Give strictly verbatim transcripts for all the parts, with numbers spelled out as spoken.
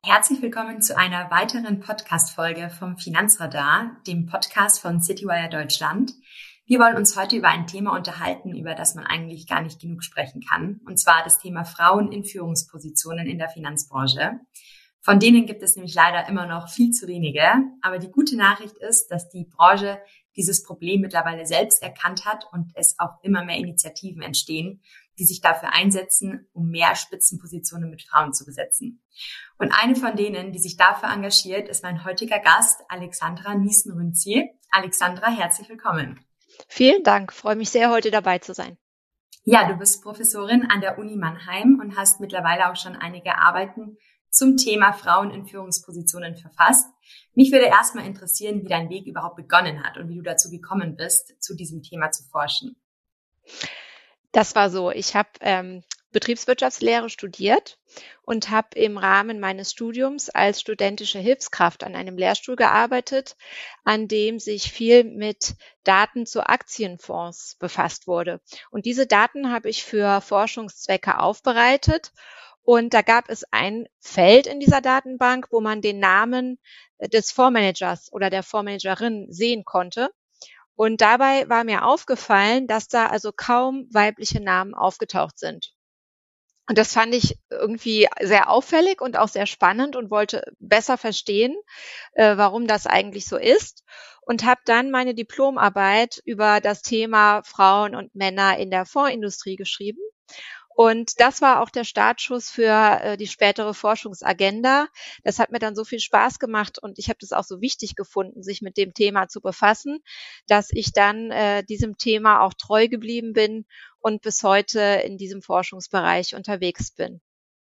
Herzlich willkommen zu einer weiteren Podcast-Folge vom Finanzradar, dem Podcast von Citywire Deutschland. Wir wollen uns heute über ein Thema unterhalten, über das man eigentlich gar nicht genug sprechen kann, und zwar das Thema Frauen in Führungspositionen in der Finanzbranche. Von denen gibt es nämlich leider immer noch viel zu wenige, aber die gute Nachricht ist, dass die Branche dieses Problem mittlerweile selbst erkannt hat und es auch immer mehr Initiativen entstehen, die sich dafür einsetzen, um mehr Spitzenpositionen mit Frauen zu besetzen. Und eine von denen, die sich dafür engagiert, ist mein heutiger Gast, Alexandra Niesen-Rünzi. Alexandra, herzlich willkommen. Vielen Dank, freue mich sehr, heute dabei zu sein. Ja, du bist Professorin an der Uni Mannheim und hast mittlerweile auch schon einige Arbeiten zum Thema Frauen in Führungspositionen verfasst. Mich würde erstmal interessieren, wie dein Weg überhaupt begonnen hat und wie du dazu gekommen bist, zu diesem Thema zu forschen. Das war so, ich habe ähm, Betriebswirtschaftslehre studiert und habe im Rahmen meines Studiums als studentische Hilfskraft an einem Lehrstuhl gearbeitet, an dem sich viel mit Daten zu Aktienfonds befasst wurde. Und diese Daten habe ich für Forschungszwecke aufbereitet. Und da gab es ein Feld in dieser Datenbank, wo man den Namen des Fondsmanagers oder der Fondsmanagerin sehen konnte. Und dabei war mir aufgefallen, dass da also kaum weibliche Namen aufgetaucht sind. Und das fand ich irgendwie sehr auffällig und auch sehr spannend und wollte besser verstehen, äh, warum das eigentlich so ist. Und habe dann meine Diplomarbeit über das Thema Frauen und Männer in der Fondsindustrie geschrieben. Und das war auch der Startschuss für äh, die spätere Forschungsagenda. Das hat mir dann so viel Spaß gemacht und ich habe das auch so wichtig gefunden, sich mit dem Thema zu befassen, dass ich dann äh, diesem Thema auch treu geblieben bin und bis heute in diesem Forschungsbereich unterwegs bin.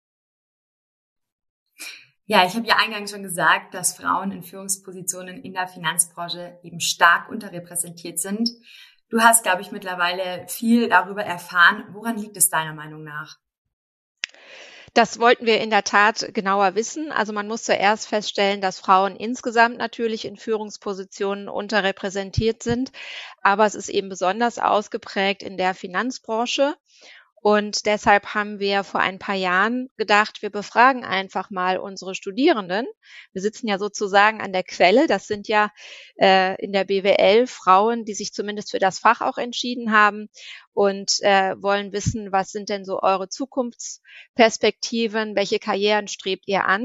Ja, ich habe ja eingangs schon gesagt, dass Frauen in Führungspositionen in der Finanzbranche eben stark unterrepräsentiert sind. Du hast, glaube ich, mittlerweile viel darüber erfahren. Woran liegt es deiner Meinung nach? Das wollten wir in der Tat genauer wissen. Also man muss zuerst feststellen, dass Frauen insgesamt natürlich in Führungspositionen unterrepräsentiert sind, aber es ist eben besonders ausgeprägt in der Finanzbranche. Und deshalb haben wir vor ein paar Jahren gedacht, wir befragen einfach mal unsere Studierenden. Wir sitzen ja sozusagen an der Quelle. Das sind ja äh, in der B W L Frauen, die sich zumindest für das Fach auch entschieden haben und äh, wollen wissen, was sind denn so eure Zukunftsperspektiven, welche Karrieren strebt ihr an?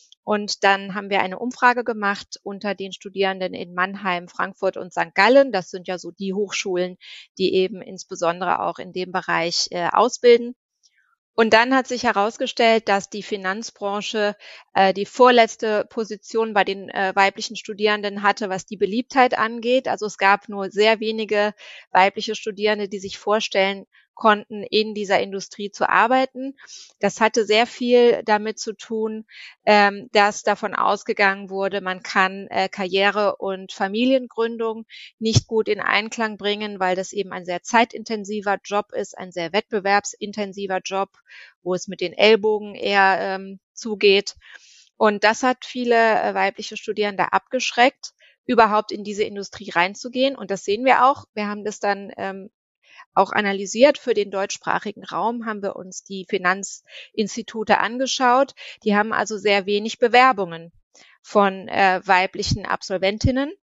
Und dann haben wir eine Umfrage gemacht unter den Studierenden in Mannheim, Frankfurt und Sankt Gallen. Das sind ja so die Hochschulen, die eben insbesondere auch in dem Bereich äh, ausbilden. Und dann hat sich herausgestellt, dass die Finanzbranche äh, die vorletzte Position bei den äh, weiblichen Studierenden hatte, was die Beliebtheit angeht. Also es gab nur sehr wenige weibliche Studierende, die sich vorstellen konnten, in dieser Industrie zu arbeiten. Das hatte sehr viel damit zu tun, ähm, dass davon ausgegangen wurde, man kann äh, Karriere und Familiengründung nicht gut in Einklang bringen, weil das eben ein sehr zeitintensiver Job ist, ein sehr wettbewerbsintensiver Job, wo es mit den Ellbogen eher ähm, zugeht. Und das hat viele äh, weibliche Studierende abgeschreckt, überhaupt in diese Industrie reinzugehen. Und das sehen wir auch. Wir haben das dann ähm, auch analysiert. Für den deutschsprachigen Raum haben wir uns die Finanzinstitute angeschaut. Die haben also sehr wenig Bewerbungen von äh, weiblichen Absolventinnen.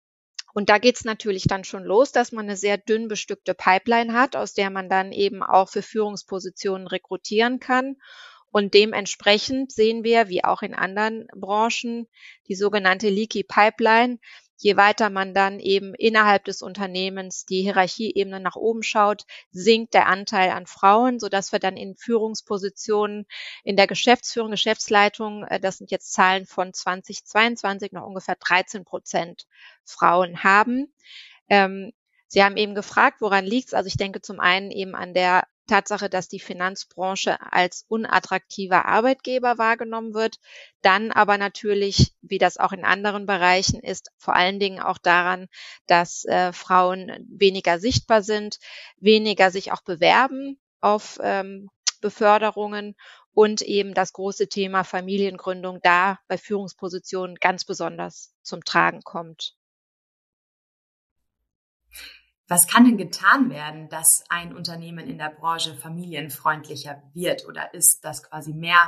Und da geht's natürlich dann schon los, dass man eine sehr dünn bestückte Pipeline hat, aus der man dann eben auch für Führungspositionen rekrutieren kann. Und dementsprechend sehen wir, wie auch in anderen Branchen, die sogenannte Leaky Pipeline. Je weiter man dann eben innerhalb des Unternehmens die Hierarchieebene nach oben schaut, sinkt der Anteil an Frauen, sodass wir dann in Führungspositionen in der Geschäftsführung, Geschäftsleitung, das sind jetzt Zahlen von zweitausendzweiundzwanzig, noch ungefähr dreizehn Prozent Frauen haben. Ähm, Sie haben eben gefragt, woran liegt's? Also ich denke zum einen eben an der Tatsache, dass die Finanzbranche als unattraktiver Arbeitgeber wahrgenommen wird, dann aber natürlich, wie das auch in anderen Bereichen ist, vor allen Dingen auch daran, dass äh, Frauen weniger sichtbar sind, weniger sich auch bewerben auf ähm, Beförderungen und eben das große Thema Familiengründung da bei Führungspositionen ganz besonders zum Tragen kommt. Was kann denn getan werden, dass ein Unternehmen in der Branche familienfreundlicher wird oder ist, dass quasi mehr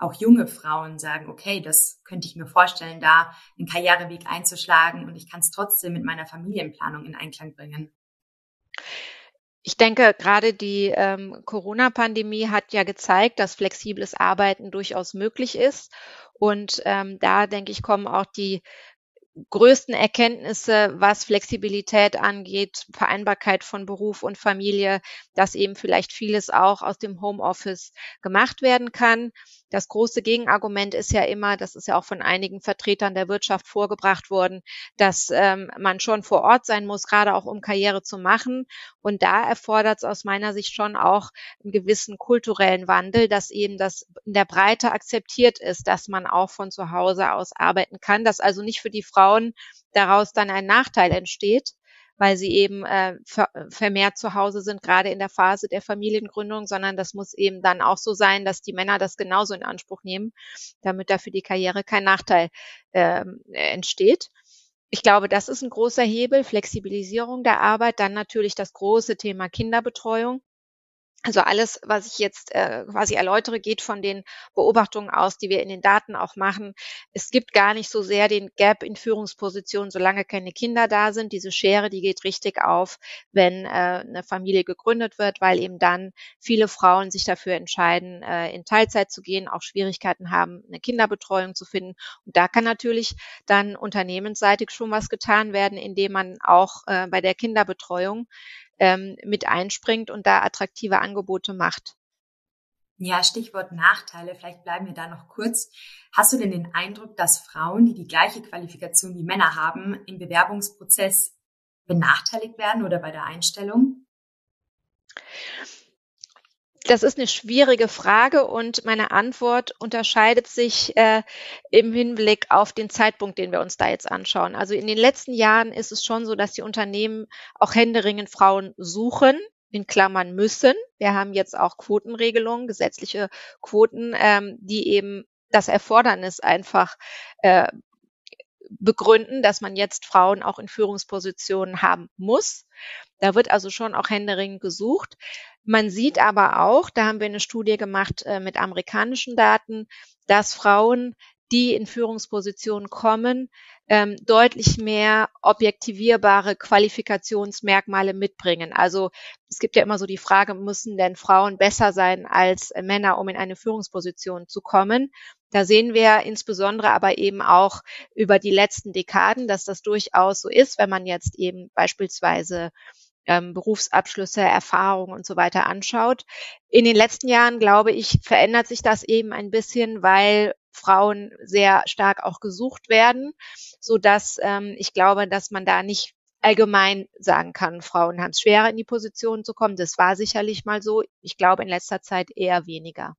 auch junge Frauen sagen, okay, das könnte ich mir vorstellen, da einen Karriereweg einzuschlagen und ich kann es trotzdem mit meiner Familienplanung in Einklang bringen? Ich denke, gerade die ähm, Corona-Pandemie hat ja gezeigt, dass flexibles Arbeiten durchaus möglich ist. Und ähm, da, denke ich, kommen auch die größten Erkenntnisse, was Flexibilität angeht, Vereinbarkeit von Beruf und Familie, dass eben vielleicht vieles auch aus dem Homeoffice gemacht werden kann. Das große Gegenargument ist ja immer, das ist ja auch von einigen Vertretern der Wirtschaft vorgebracht worden, dass ähm, man schon vor Ort sein muss, gerade auch um Karriere zu machen. Und da erfordert es aus meiner Sicht schon auch einen gewissen kulturellen Wandel, dass eben das in der Breite akzeptiert ist, dass man auch von zu Hause aus arbeiten kann, dass also nicht für die Frauen daraus dann ein Nachteil entsteht, weil sie eben äh, ver vermehrt zu Hause sind, gerade in der Phase der Familiengründung, sondern das muss eben dann auch so sein, dass die Männer das genauso in Anspruch nehmen, damit da für die Karriere kein Nachteil ähm, entsteht. Ich glaube, das ist ein großer Hebel, Flexibilisierung der Arbeit. Dann natürlich das große Thema Kinderbetreuung. Also alles, was ich jetzt äh, quasi erläutere, geht von den Beobachtungen aus, die wir in den Daten auch machen. Es gibt gar nicht so sehr den Gap in Führungspositionen, solange keine Kinder da sind. Diese Schere, die geht richtig auf, wenn äh, eine Familie gegründet wird, weil eben dann viele Frauen sich dafür entscheiden, äh, in Teilzeit zu gehen, auch Schwierigkeiten haben, eine Kinderbetreuung zu finden. Und da kann natürlich dann unternehmensseitig schon was getan werden, indem man auch äh, bei der Kinderbetreuung ähm, mit einspringt und da attraktive Angebote macht. Ja, Stichwort Nachteile, vielleicht bleiben wir da noch kurz. Hast du denn den Eindruck, dass Frauen, die die gleiche Qualifikation wie Männer haben, im Bewerbungsprozess benachteiligt werden oder bei der Einstellung? Das ist eine schwierige Frage und meine Antwort unterscheidet sich äh, im Hinblick auf den Zeitpunkt, den wir uns da jetzt anschauen. Also in den letzten Jahren ist es schon so, dass die Unternehmen auch händeringend Frauen suchen, in Klammern müssen. Wir haben jetzt auch Quotenregelungen, gesetzliche Quoten, ähm, die eben das Erfordernis einfach äh, begründen, dass man jetzt Frauen auch in Führungspositionen haben muss. Da wird also schon auch händeringend gesucht. Man sieht aber auch, da haben wir eine Studie gemacht äh, mit amerikanischen Daten, dass Frauen, die in Führungspositionen kommen, ähm, deutlich mehr objektivierbare Qualifikationsmerkmale mitbringen. Also es gibt ja immer so die Frage, müssen denn Frauen besser sein als äh, Männer, um in eine Führungsposition zu kommen? Da sehen wir insbesondere aber eben auch über die letzten Dekaden, dass das durchaus so ist, wenn man jetzt eben beispielsweise ähm, Berufsabschlüsse, Erfahrungen und so weiter anschaut. In den letzten Jahren, glaube ich, verändert sich das eben ein bisschen, weil Frauen sehr stark auch gesucht werden, so dass ähm, ich glaube, dass man da nicht allgemein sagen kann, Frauen haben es schwerer, in die Position zu kommen. Das war sicherlich mal so. Ich glaube, in letzter Zeit eher weniger.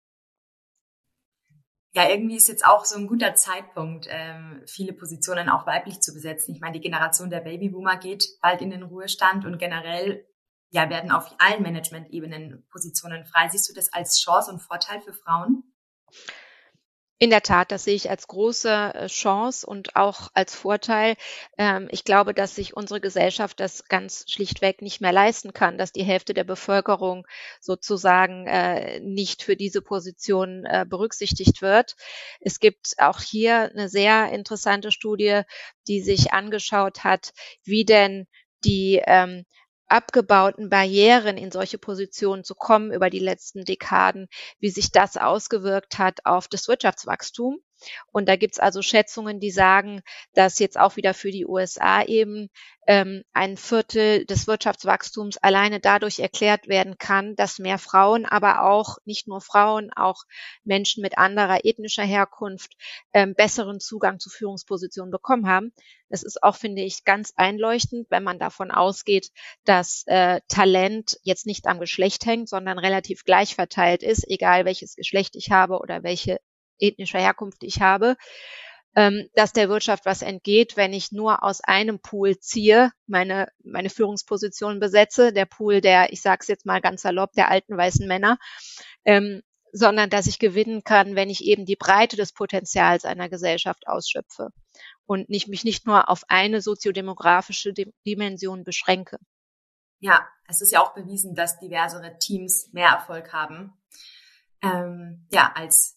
Ja, irgendwie ist jetzt auch so ein guter Zeitpunkt, ähm, viele Positionen auch weiblich zu besetzen. Ich meine, die Generation der Babyboomer geht bald in den Ruhestand und generell ja, werden auf allen Management-Ebenen Positionen frei. Siehst du das als Chance und Vorteil für Frauen? In der Tat, das sehe ich als große äh, Chance und auch als Vorteil. Ähm, ich glaube, dass sich unsere Gesellschaft das ganz schlichtweg nicht mehr leisten kann, dass die Hälfte der Bevölkerung sozusagen äh, nicht für diese Position äh, berücksichtigt wird. Es gibt auch hier eine sehr interessante Studie, die sich angeschaut hat, wie denn die ähm, abgebauten Barrieren in solche Positionen zu kommen über die letzten Dekaden, wie sich das ausgewirkt hat auf das Wirtschaftswachstum. Und da gibt's also Schätzungen, die sagen, dass jetzt auch wieder für die U S A eben ähm, ein Viertel des Wirtschaftswachstums alleine dadurch erklärt werden kann, dass mehr Frauen, aber auch nicht nur Frauen, auch Menschen mit anderer ethnischer Herkunft ähm, besseren Zugang zu Führungspositionen bekommen haben. Das ist auch, finde ich, ganz einleuchtend, wenn man davon ausgeht, dass äh, Talent jetzt nicht am Geschlecht hängt, sondern relativ gleich verteilt ist, egal welches Geschlecht ich habe oder welche ethnische Herkunft ich habe, ähm, dass der Wirtschaft was entgeht, wenn ich nur aus einem Pool ziehe, meine, meine Führungsposition besetze, der Pool der, ich sage es jetzt mal ganz salopp, der alten weißen Männer, ähm, sondern dass ich gewinnen kann, wenn ich eben die Breite des Potenzials einer Gesellschaft ausschöpfe und nicht, mich nicht nur auf eine soziodemografische Dimension beschränke. Ja, es ist ja auch bewiesen, dass diversere Teams mehr Erfolg haben, ähm, ja, als jetzt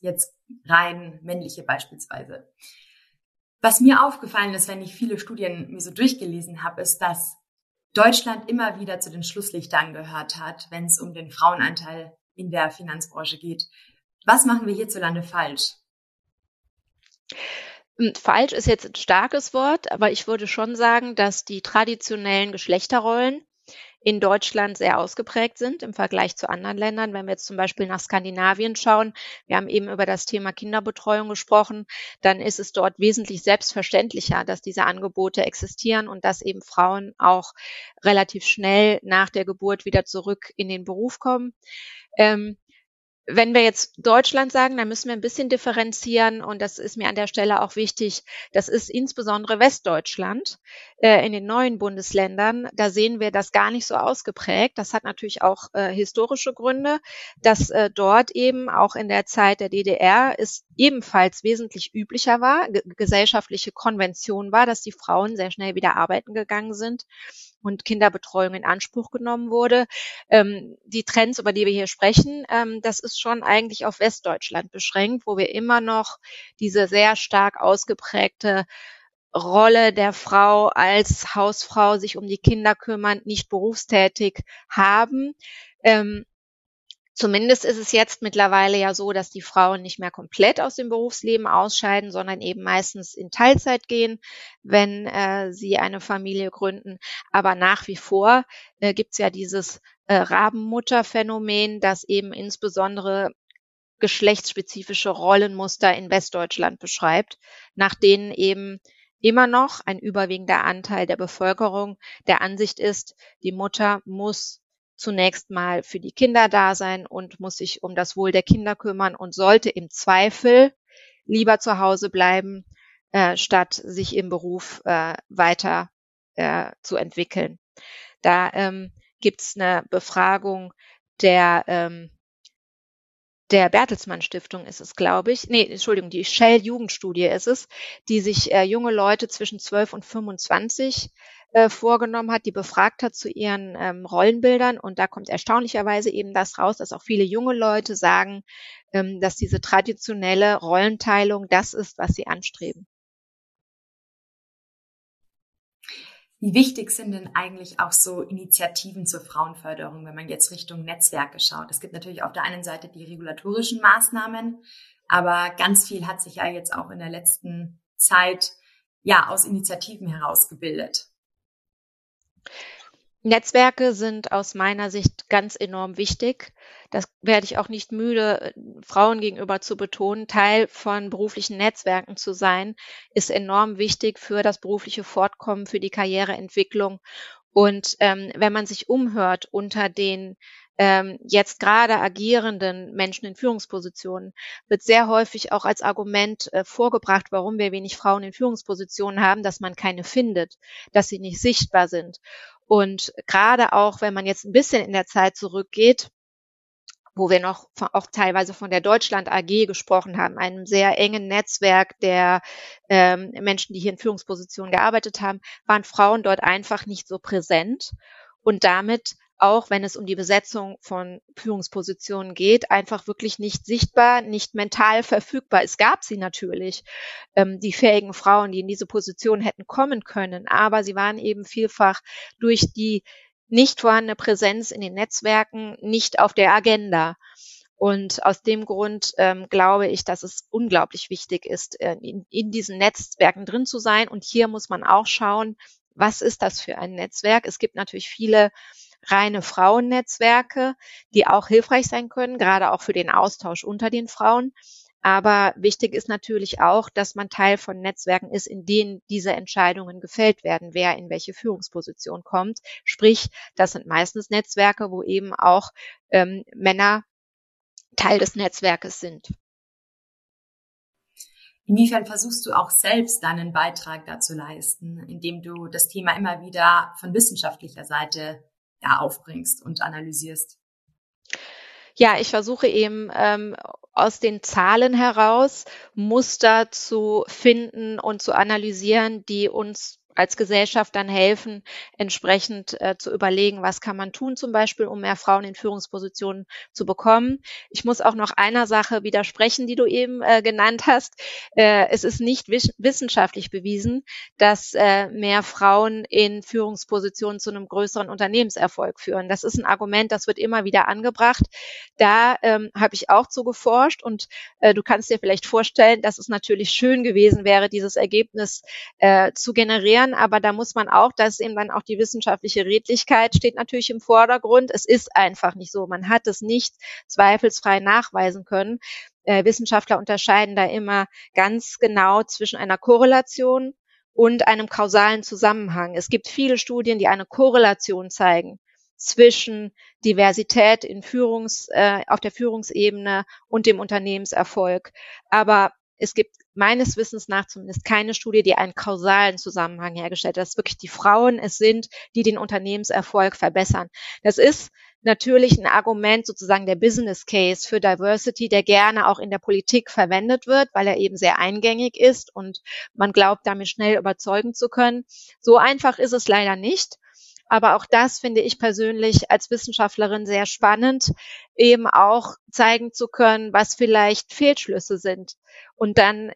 rein männliche beispielsweise. Was mir aufgefallen ist, wenn ich viele Studien mir so durchgelesen habe, ist, dass Deutschland immer wieder zu den Schlusslichtern gehört hat, wenn es um den Frauenanteil in der Finanzbranche geht. Was machen wir hierzulande falsch? Falsch ist jetzt ein starkes Wort, aber ich würde schon sagen, dass die traditionellen Geschlechterrollen in Deutschland sehr ausgeprägt sind im Vergleich zu anderen Ländern. Wenn wir jetzt zum Beispiel nach Skandinavien schauen, wir haben eben über das Thema Kinderbetreuung gesprochen, dann ist es dort wesentlich selbstverständlicher, dass diese Angebote existieren und dass eben Frauen auch relativ schnell nach der Geburt wieder zurück in den Beruf kommen. Ähm, Wenn wir jetzt Deutschland sagen, dann müssen wir ein bisschen differenzieren und das ist mir an der Stelle auch wichtig. Das ist insbesondere Westdeutschland äh, in den neuen Bundesländern. Da sehen wir das gar nicht so ausgeprägt. Das hat natürlich auch äh, historische Gründe, dass äh, dort eben auch in der Zeit der D D R es ebenfalls wesentlich üblicher war, ge- gesellschaftliche Konvention war, dass die Frauen sehr schnell wieder arbeiten gegangen sind und Kinderbetreuung in Anspruch genommen wurde. Ähm, die Trends, über die wir hier sprechen, ähm, das ist schon eigentlich auf Westdeutschland beschränkt, wo wir immer noch diese sehr stark ausgeprägte Rolle der Frau als Hausfrau, sich um die Kinder kümmern, nicht berufstätig haben. Ähm, Zumindest ist es jetzt mittlerweile ja so, dass die Frauen nicht mehr komplett aus dem Berufsleben ausscheiden, sondern eben meistens in Teilzeit gehen, wenn äh, sie eine Familie gründen. Aber nach wie vor äh, gibt es ja dieses äh, Rabenmutterphänomen, das eben insbesondere geschlechtsspezifische Rollenmuster in Westdeutschland beschreibt, nach denen eben immer noch ein überwiegender Anteil der Bevölkerung der Ansicht ist, die Mutter muss zunächst mal für die Kinder da sein und muss sich um das Wohl der Kinder kümmern und sollte im Zweifel lieber zu Hause bleiben, äh, statt sich im Beruf äh, weiter äh, zu entwickeln. Da ähm, gibt es eine Befragung der ähm, der Bertelsmann Stiftung ist es, glaube ich. Nee, Entschuldigung, die Shell Jugendstudie ist es, die sich äh, junge Leute zwischen zwölf und fünfundzwanzig äh, vorgenommen hat, die befragt hat zu ihren ähm, Rollenbildern. Und da kommt erstaunlicherweise eben das raus, dass auch viele junge Leute sagen, ähm, dass diese traditionelle Rollenteilung das ist, was sie anstreben. Wie wichtig sind denn eigentlich auch so Initiativen zur Frauenförderung, wenn man jetzt Richtung Netzwerke schaut? Es gibt natürlich auf der einen Seite die regulatorischen Maßnahmen, aber ganz viel hat sich ja jetzt auch in der letzten Zeit ja aus Initiativen herausgebildet. Netzwerke sind aus meiner Sicht ganz enorm wichtig. Das werde ich auch nicht müde, Frauen gegenüber zu betonen. Teil von beruflichen Netzwerken zu sein, ist enorm wichtig für das berufliche Fortkommen, für die Karriereentwicklung. Und ähm, wenn man sich umhört unter den ähm, jetzt gerade agierenden Menschen in Führungspositionen, wird sehr häufig auch als Argument äh, vorgebracht, warum wir wenig Frauen in Führungspositionen haben, dass man keine findet, dass sie nicht sichtbar sind. Und gerade auch, wenn man jetzt ein bisschen in der Zeit zurückgeht, wo wir noch auch teilweise von der Deutschland A G gesprochen haben, einem sehr engen Netzwerk der ähm, Menschen, die hier in Führungspositionen gearbeitet haben, waren Frauen dort einfach nicht so präsent und damit auch, wenn es um die Besetzung von Führungspositionen geht, einfach wirklich nicht sichtbar, nicht mental verfügbar. Es gab sie natürlich, ähm, die fähigen Frauen, die in diese Position hätten kommen können, aber sie waren eben vielfach durch die nicht vorhandene Präsenz in den Netzwerken nicht auf der Agenda. Und aus dem Grund ähm, glaube ich, dass es unglaublich wichtig ist, äh, in, in diesen Netzwerken drin zu sein. Und hier muss man auch schauen, was ist das für ein Netzwerk? Es gibt natürlich viele reine Frauennetzwerke, die auch hilfreich sein können, gerade auch für den Austausch unter den Frauen. Aber wichtig ist natürlich auch, dass man Teil von Netzwerken ist, in denen diese Entscheidungen gefällt werden, wer in welche Führungsposition kommt. Sprich, das sind meistens Netzwerke, wo eben auch ähm, Männer Teil des Netzwerkes sind. Inwiefern versuchst du auch selbst deinen Beitrag dazu leisten, indem du das Thema immer wieder von wissenschaftlicher Seite ja, aufbringst und analysierst? Ja, ich versuche eben ähm, aus den Zahlen heraus Muster zu finden und zu analysieren, die uns als Gesellschaft dann helfen, entsprechend äh, zu überlegen, was kann man tun, zum Beispiel, um mehr Frauen in Führungspositionen zu bekommen. Ich muss auch noch einer Sache widersprechen, die du eben äh, genannt hast. Äh, es ist nicht wiss- wissenschaftlich bewiesen, dass äh, mehr Frauen in Führungspositionen zu einem größeren Unternehmenserfolg führen. Das ist ein Argument, das wird immer wieder angebracht. Da ähm, habe ich auch zu geforscht und äh, du kannst dir vielleicht vorstellen, dass es natürlich schön gewesen wäre, dieses Ergebnis äh, zu generieren, aber da muss man auch, da ist eben dann auch die wissenschaftliche Redlichkeit steht natürlich im Vordergrund. Es ist einfach nicht so. Man hat es nicht zweifelsfrei nachweisen können. Äh, Wissenschaftler unterscheiden da immer ganz genau zwischen einer Korrelation und einem kausalen Zusammenhang. Es gibt viele Studien, die eine Korrelation zeigen zwischen Diversität in Führungs, äh, auf der Führungsebene und dem Unternehmenserfolg. Aber es gibt meines Wissens nach zumindest keine Studie, die einen kausalen Zusammenhang hergestellt hat, dass wirklich die Frauen es sind, die den Unternehmenserfolg verbessern. Das ist natürlich ein Argument, sozusagen der Business Case für Diversity, der gerne auch in der Politik verwendet wird, weil er eben sehr eingängig ist und man glaubt, damit schnell überzeugen zu können. So einfach ist es leider nicht. Aber auch das finde ich persönlich als Wissenschaftlerin sehr spannend, eben auch zeigen zu können, was vielleicht Fehlschlüsse sind und dann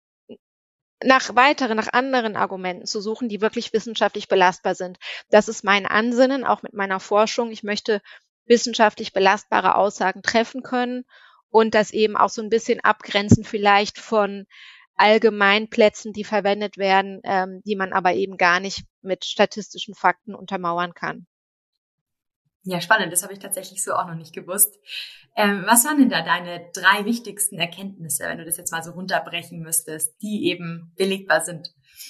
nach weiteren, nach anderen Argumenten zu suchen, die wirklich wissenschaftlich belastbar sind. Das ist mein Ansinnen, auch mit meiner Forschung. Ich möchte wissenschaftlich belastbare Aussagen treffen können und das eben auch so ein bisschen abgrenzen vielleicht von Allgemeinplätzen, die verwendet werden, ähm, die man aber eben gar nicht mit statistischen Fakten untermauern kann. Ja, spannend. Das habe ich tatsächlich so auch noch nicht gewusst. Ähm, was waren denn da deine drei wichtigsten Erkenntnisse, wenn du das jetzt mal so runterbrechen müsstest, die eben belegbar sind?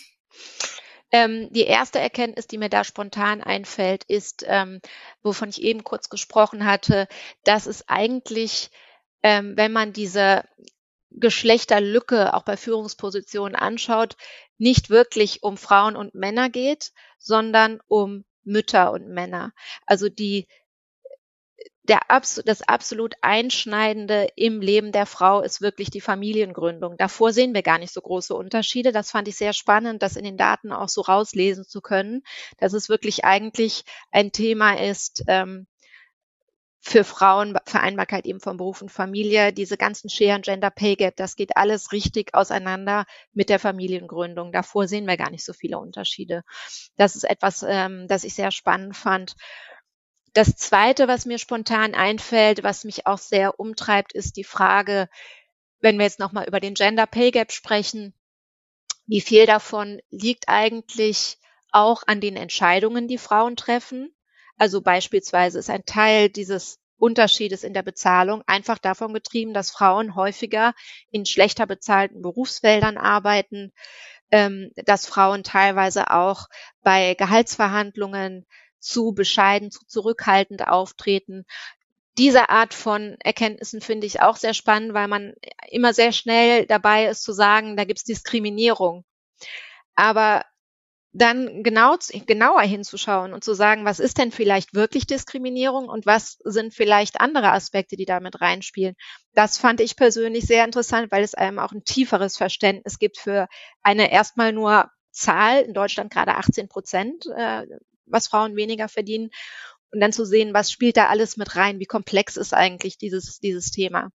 Ähm, die erste Erkenntnis, die mir da spontan einfällt, ist, ähm, wovon ich eben kurz gesprochen hatte, dass es eigentlich, ähm, wenn man diese Geschlechterlücke auch bei Führungspositionen anschaut, nicht wirklich um Frauen und Männer geht, sondern um Mütter und Männer. Also die der das absolut Einschneidende im Leben der Frau ist wirklich die Familiengründung. Davor sehen wir gar nicht so große Unterschiede. Das fand ich sehr spannend, das in den Daten auch so rauslesen zu können, dass es wirklich eigentlich ein Thema ist, ähm, für Frauen, Vereinbarkeit eben von Beruf und Familie, diese ganzen Share- und Gender Pay Gap, das geht alles richtig auseinander mit der Familiengründung. Davor sehen wir gar nicht so viele Unterschiede. Das ist etwas, ähm, das ich sehr spannend fand. Das Zweite, was mir spontan einfällt, was mich auch sehr umtreibt, ist die Frage, wenn wir jetzt nochmal über den Gender Pay Gap sprechen, wie viel davon liegt eigentlich auch an den Entscheidungen, die Frauen treffen? Also beispielsweise ist ein Teil dieses Unterschiedes in der Bezahlung einfach davon getrieben, dass Frauen häufiger in schlechter bezahlten Berufsfeldern arbeiten, ähm, dass Frauen teilweise auch bei Gehaltsverhandlungen zu bescheiden, zu zurückhaltend auftreten. Diese Art von Erkenntnissen finde ich auch sehr spannend, weil man immer sehr schnell dabei ist zu sagen, da gibt es Diskriminierung. Aber dann genau, genauer hinzuschauen und zu sagen, was ist denn vielleicht wirklich Diskriminierung und was sind vielleicht andere Aspekte, die damit reinspielen. Das fand ich persönlich sehr interessant, weil es einem auch ein tieferes Verständnis gibt für eine erstmal nur Zahl, in Deutschland gerade achtzehn Prozent, äh, was Frauen weniger verdienen, und dann zu sehen, was spielt da alles mit rein, wie komplex ist eigentlich dieses, dieses Thema.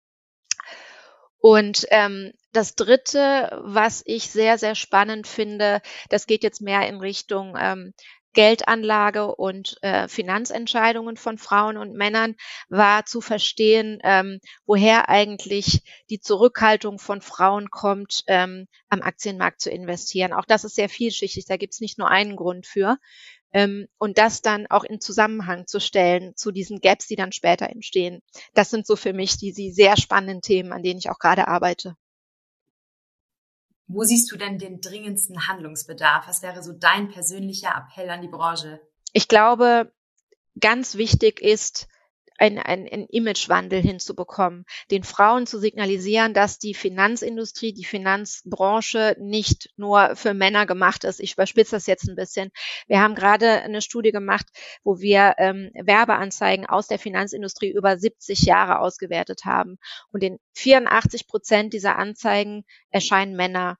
Und ähm, das Dritte, was ich sehr, sehr spannend finde, das geht jetzt mehr in Richtung ähm, Geldanlage und äh, Finanzentscheidungen von Frauen und Männern, war zu verstehen, ähm, woher eigentlich die Zurückhaltung von Frauen kommt, ähm, am Aktienmarkt zu investieren. Auch das ist sehr vielschichtig, da gibt es nicht nur einen Grund für. Ähm, und das dann auch in Zusammenhang zu stellen zu diesen Gaps, die dann später entstehen. Das sind so für mich die, die sehr spannenden Themen, an denen ich auch gerade arbeite. Wo siehst du denn den dringendsten Handlungsbedarf? Was wäre so dein persönlicher Appell an die Branche? Ich glaube, ganz wichtig ist, ein, ein, ein Imagewandel hinzubekommen, den Frauen zu signalisieren, dass die Finanzindustrie, die Finanzbranche nicht nur für Männer gemacht ist. Ich überspitze das jetzt ein bisschen. Wir haben gerade eine Studie gemacht, wo wir ähm, Werbeanzeigen aus der Finanzindustrie über siebzig Jahre ausgewertet haben. Und in vierundachtzig Prozent dieser Anzeigen erscheinen Männer.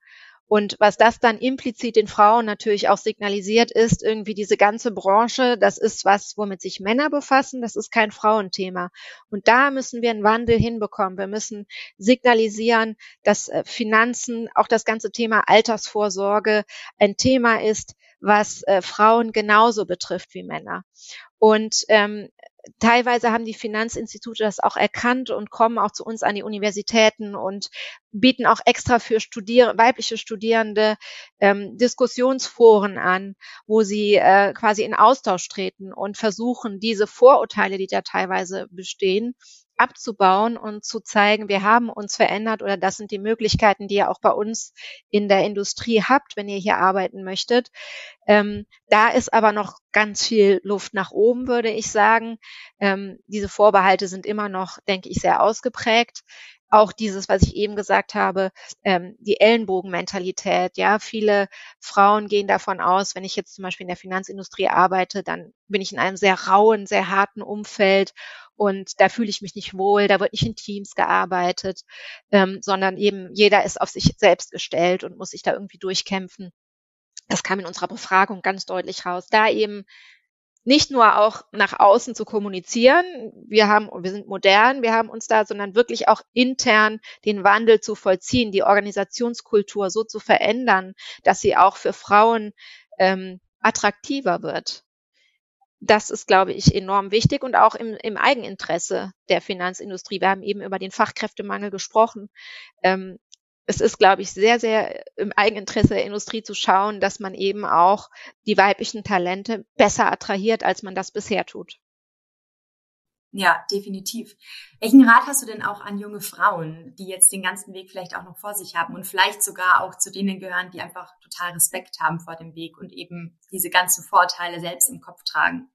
Und was das dann implizit den Frauen natürlich auch signalisiert, ist irgendwie diese ganze Branche, das ist was, womit sich Männer befassen, das ist kein Frauenthema. Und da müssen wir einen Wandel hinbekommen. Wir müssen signalisieren, dass äh, Finanzen, auch das ganze Thema Altersvorsorge ein Thema ist, was äh, Frauen genauso betrifft wie Männer. Und ähm, teilweise haben die Finanzinstitute das auch erkannt und kommen auch zu uns an die Universitäten und bieten auch extra für Studier- weibliche Studierende ähm, Diskussionsforen an, wo sie äh, quasi in Austausch treten und versuchen, diese Vorurteile, die da teilweise bestehen, abzubauen und zu zeigen, wir haben uns verändert oder das sind die Möglichkeiten, die ihr auch bei uns in der Industrie habt, wenn ihr hier arbeiten möchtet. Ähm, da ist aber noch ganz viel Luft nach oben, würde ich sagen. Ähm, diese Vorbehalte sind immer noch, denke ich, sehr ausgeprägt. Auch dieses, was ich eben gesagt habe, ähm, die Ellenbogenmentalität. Ja, viele Frauen gehen davon aus, wenn ich jetzt zum Beispiel in der Finanzindustrie arbeite, dann bin ich in einem sehr rauen, sehr harten Umfeld und da fühle ich mich nicht wohl, da wird nicht in Teams gearbeitet, ähm, sondern eben jeder ist auf sich selbst gestellt und muss sich da irgendwie durchkämpfen. Das kam in unserer Befragung ganz deutlich raus. Da eben nicht nur auch nach außen zu kommunizieren, wir haben, wir sind modern, wir haben uns da, sondern wirklich auch intern den Wandel zu vollziehen, die Organisationskultur so zu verändern, dass sie auch für Frauen ähm, attraktiver wird. Das ist, glaube ich, enorm wichtig und auch im, im Eigeninteresse der Finanzindustrie. Wir haben eben über den Fachkräftemangel gesprochen. Ähm, es ist, glaube ich, sehr, sehr im Eigeninteresse der Industrie zu schauen, dass man eben auch die weiblichen Talente besser attrahiert, als man das bisher tut. Ja, definitiv. Welchen Rat hast du denn auch an junge Frauen, die jetzt den ganzen Weg vielleicht auch noch vor sich haben und vielleicht sogar auch zu denen gehören, die einfach total Respekt haben vor dem Weg und eben diese ganzen Vorteile selbst im Kopf tragen?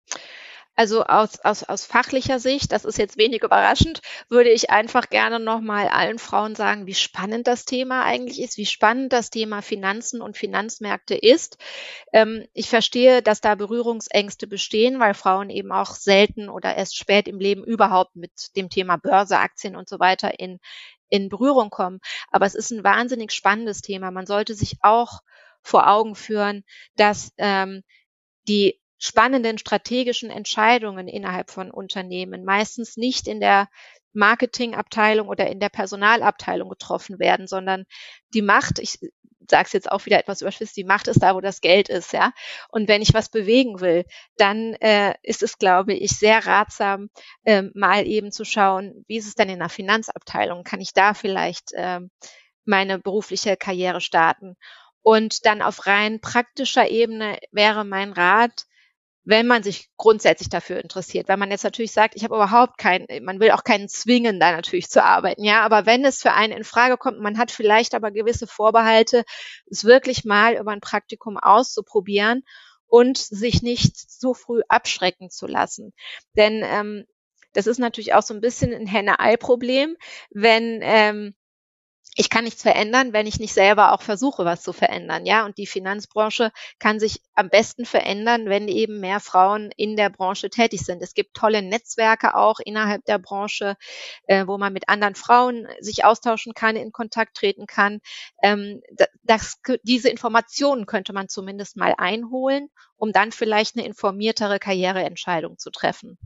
Also aus, aus, aus fachlicher Sicht, das ist jetzt wenig überraschend, würde ich einfach gerne nochmal allen Frauen sagen, wie spannend das Thema eigentlich ist, wie spannend das Thema Finanzen und Finanzmärkte ist. Ähm, ich verstehe, dass da Berührungsängste bestehen, weil Frauen eben auch selten oder erst spät im Leben überhaupt mit dem Thema Börse, Aktien und so weiter in, in Berührung kommen. Aber es ist ein wahnsinnig spannendes Thema. Man sollte sich auch vor Augen führen, dass ähm, die spannenden strategischen Entscheidungen innerhalb von Unternehmen meistens nicht in der Marketingabteilung oder in der Personalabteilung getroffen werden, sondern die Macht, ich sage es jetzt auch wieder etwas überspitzt, die Macht ist da, wo das Geld ist, ja. Und wenn ich was bewegen will, dann äh, ist es, glaube ich, sehr ratsam, äh, mal eben zu schauen, wie ist es denn in der Finanzabteilung? Kann ich da vielleicht äh, meine berufliche Karriere starten? Und dann auf rein praktischer Ebene wäre mein Rat, wenn man sich grundsätzlich dafür interessiert, weil man jetzt natürlich sagt, ich habe überhaupt keinen, man will auch keinen zwingen, da natürlich zu arbeiten, ja, aber wenn es für einen in Frage kommt, man hat vielleicht aber gewisse Vorbehalte, es wirklich mal über ein Praktikum auszuprobieren und sich nicht so früh abschrecken zu lassen. Denn ähm, das ist natürlich auch so ein bisschen ein Henne-Ei-Problem, wenn ähm, ich kann nichts verändern, wenn ich nicht selber auch versuche, was zu verändern, ja. Und die Finanzbranche kann sich am besten verändern, wenn eben mehr Frauen in der Branche tätig sind. Es gibt tolle Netzwerke auch innerhalb der Branche, äh, wo man mit anderen Frauen sich austauschen kann, in Kontakt treten kann. Ähm, das, diese Informationen könnte man zumindest mal einholen, um dann vielleicht eine informiertere Karriereentscheidung zu treffen.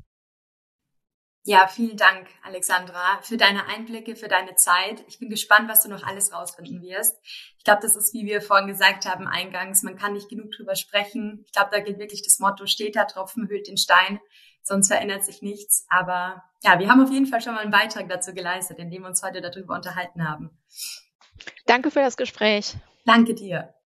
Ja, vielen Dank, Alexandra, für deine Einblicke, für deine Zeit. Ich bin gespannt, was du noch alles rausfinden wirst. Ich glaube, das ist, wie wir vorhin gesagt haben, eingangs, man kann nicht genug drüber sprechen. Ich glaube, da gilt wirklich das Motto, steter Tropfen höhlt den Stein, sonst verändert sich nichts. Aber ja, wir haben auf jeden Fall schon mal einen Beitrag dazu geleistet, indem wir uns heute darüber unterhalten haben. Danke für das Gespräch. Danke dir.